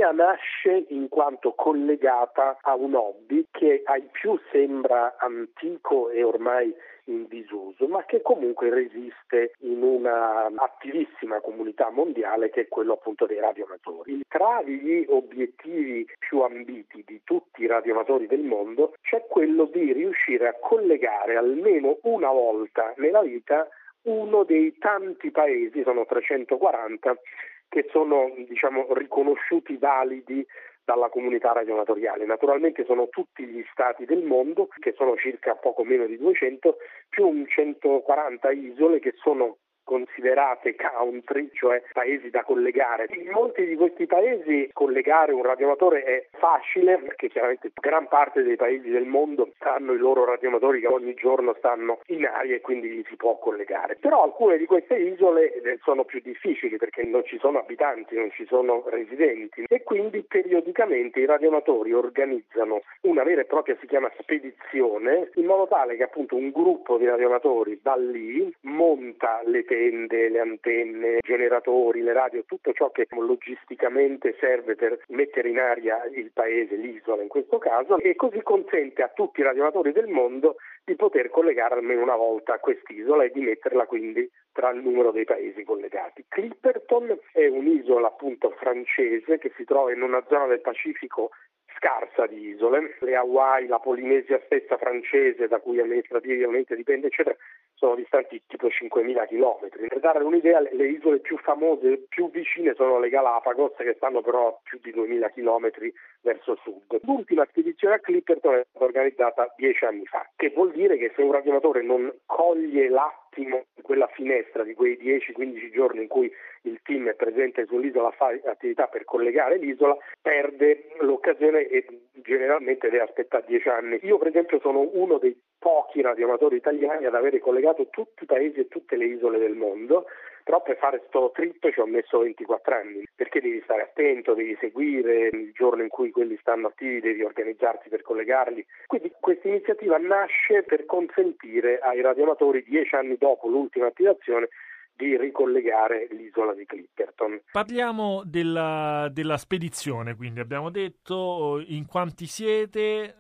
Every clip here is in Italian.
L'idea nasce in quanto collegata a un hobby che ai più sembra antico e ormai in disuso, ma che comunque resiste in una attivissima comunità mondiale, che è quello appunto dei radioamatori. Tra gli obiettivi più ambiti di tutti i radioamatori del mondo c'è quello di riuscire a collegare almeno una volta nella vita uno dei tanti paesi, sono 340, che sono riconosciuti validi dalla comunità radioamatoriale. Naturalmente sono tutti gli stati del mondo, che sono circa poco meno di 200, più un 140 isole che sono considerate country, cioè paesi da collegare. In molti di questi paesi collegare un radioamatore è facile, perché chiaramente gran parte dei paesi del mondo hanno i loro radioamatori che ogni giorno stanno in aria e quindi si può collegare. Però alcune di queste isole sono più difficili perché non ci sono abitanti, non ci sono residenti, e quindi periodicamente i radioamatori organizzano una vera e propria, si chiama spedizione, in modo tale che appunto un gruppo di radioamatori va lì, monta le tende, le antenne, i generatori, le radio, tutto ciò che logisticamente serve per mettere in aria il paese, l'isola in questo caso, e così consente a tutti i radioamatori del mondo di poter collegare almeno una volta a quest'isola e di metterla quindi tra il numero dei paesi collegati. Clipperton è un'isola appunto francese che si trova in una zona del Pacifico scarsa di isole. Le Hawaii, la Polinesia stessa francese, da cui amministrativamente dipende, eccetera, sono distanti tipo 5.000 chilometri. Per dare un'idea, le isole più famose, più vicine, sono le Galapagos, che stanno però a più di 2.000 chilometri verso sud. L'ultima spedizione a Clipperton è stata organizzata 10 anni fa, che vuol dire che se un radioamatore non coglie l'attimo, quella finestra di quei 10-15 giorni in cui il team è presente sull'isola a fare attività per collegare l'isola, perde l'occasione e generalmente deve aspettare 10 anni. Io per esempio sono uno dei pochi radioamatori italiani ad avere collegato tutti i paesi e tutte le isole del mondo, però per fare sto trip ci ho messo 24 anni, perché devi stare attento, devi seguire il giorno in cui quelli stanno attivi, devi organizzarsi per collegarli. Quindi questa iniziativa nasce per consentire ai radioamatori 10 anni dopo l'ultima attivazione di ricollegare l'isola di Clipperton. Parliamo della spedizione, quindi abbiamo detto in quanti siete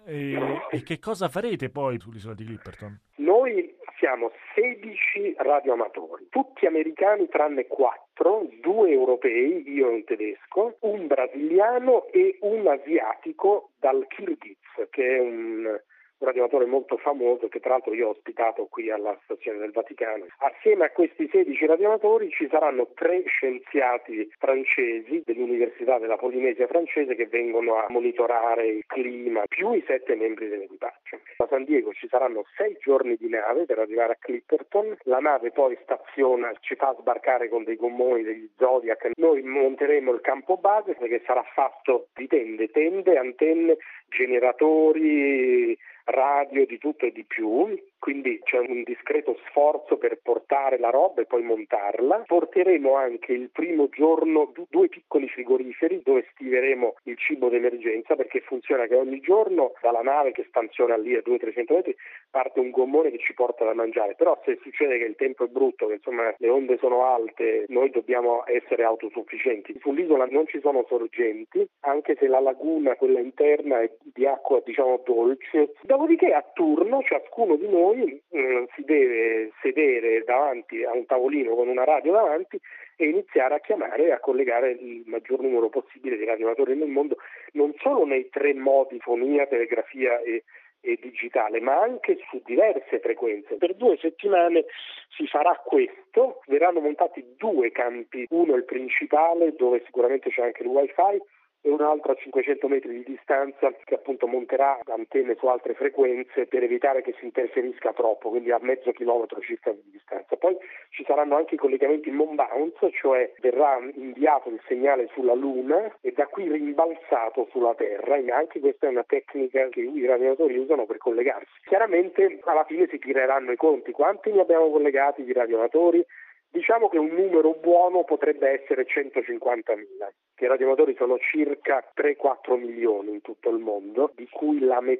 e che cosa farete poi sull'isola di Clipperton? Noi siamo 16 radioamatori, tutti americani tranne 4, 2 europei, io e un tedesco, un brasiliano e un asiatico dal Kirghiz, che è un radioamatore molto famoso che tra l'altro io ho ospitato qui alla stazione del Vaticano. Assieme a questi 16 radioamatori ci saranno 3 scienziati francesi dell'Università della Polinesia francese che vengono a monitorare il clima, più i 7 membri dell'equipaggio. A San Diego ci saranno 6 giorni di nave per arrivare a Clipperton, la nave poi staziona, ci fa sbarcare con dei gommoni, degli Zodiac, noi monteremo il campo base che sarà fatto di tende, antenne, generatori, radio, di tutto e di più, quindi c'è un discreto sforzo per portare la roba e poi montarla. Porteremo anche il primo giorno 2 piccoli frigoriferi dove stiveremo il cibo d'emergenza, perché funziona che ogni giorno dalla nave che stanziona lì a 200-300 metri parte un gommone che ci porta da mangiare, però se succede che il tempo è brutto, che insomma le onde sono alte, noi dobbiamo essere autosufficienti. Sull'isola non ci sono sorgenti, anche se la laguna, quella interna, è di acqua dolce. Dopodiché a turno ciascuno di noi si deve sedere davanti a un tavolino con una radio davanti e iniziare a chiamare e a collegare il maggior numero possibile di radioamatori nel mondo, non solo nei 3 modi, fonia, telegrafia e digitale, ma anche su diverse frequenze. Per 2 settimane si farà questo, verranno montati 2 campi, uno il principale dove sicuramente c'è anche il wifi e un altro a 500 metri di distanza che appunto monterà antenne su altre frequenze per evitare che si interferisca troppo, quindi a mezzo chilometro circa di distanza. Poi ci saranno anche i collegamenti moon bounce, cioè verrà inviato il segnale sulla Luna e da qui rimbalzato sulla Terra, e anche questa è una tecnica che i radioamatori usano per collegarsi. Chiaramente alla fine si tireranno i conti, quanti ne abbiamo collegati di radioamatori? Diciamo che un numero buono potrebbe essere 150.000, che i radioamatori sono circa 3-4 milioni in tutto il mondo, di cui la metà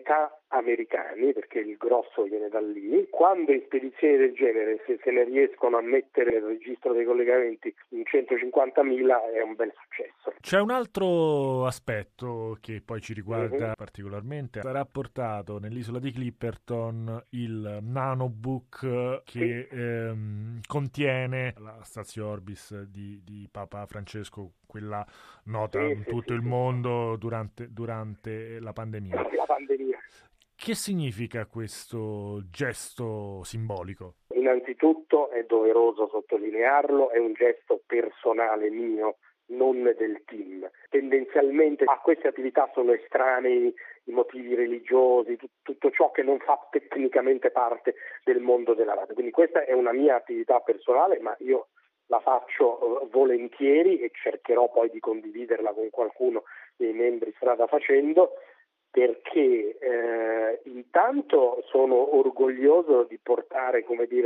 americani, perché il grosso viene da lì. Quando in spedizioni del genere se ne riescono a mettere nel registro dei collegamenti in 150.000 è un bel successo. C'è un altro aspetto che poi ci riguarda particolarmente. Sarà portato nell'isola di Clipperton il nanobook che contiene la Stazio Orbis di Papa Francesco, quella nota in tutto il mondo durante la pandemia. Che significa questo gesto simbolico? Innanzitutto è doveroso sottolinearlo, è un gesto personale mio, non del team. Tendenzialmente a queste attività sono estranei i motivi religiosi, tutto ciò che non fa tecnicamente parte del mondo della radio. Quindi questa è una mia attività personale, ma io la faccio volentieri e cercherò poi di condividerla con qualcuno dei membri strada facendo, perché intanto sono orgoglioso di portare,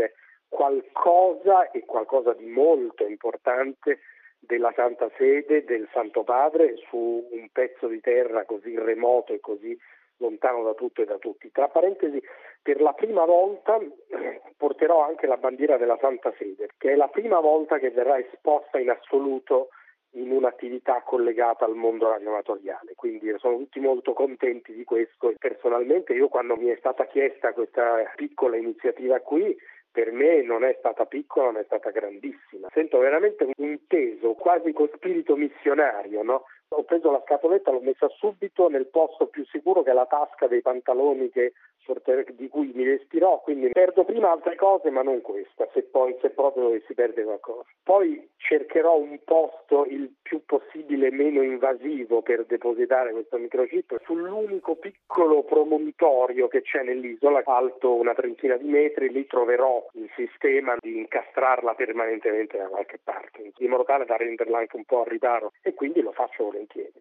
qualcosa di molto importante della Santa Sede, del Santo Padre, su un pezzo di terra così remoto e così lontano da tutto e da tutti. Tra parentesi, per la prima volta porterò anche la bandiera della Santa Sede, che è la prima volta che verrà esposta in assoluto in un'attività collegata al mondo radioamatoriale, quindi sono tutti molto contenti di questo. Personalmente io, quando mi è stata chiesta questa piccola iniziativa qui, per me non è stata piccola, non è stata grandissima. Sento veramente un peso, quasi con spirito missionario, no? Ho preso la scatoletta, l'ho messa subito nel posto più sicuro, che è la tasca dei pantaloni di cui mi vestirò, quindi perdo prima altre cose ma non questa, se proprio dovessi perdere qualcosa. Poi cercherò un posto il più possibile meno invasivo per depositare questo microchip sull'unico piccolo promontorio che c'è nell'isola, alto una trentina di metri. Lì troverò il sistema di incastrarla permanentemente da qualche parte, in modo tale da renderla anche un po' a riparo, e quindi lo faccio volentieri.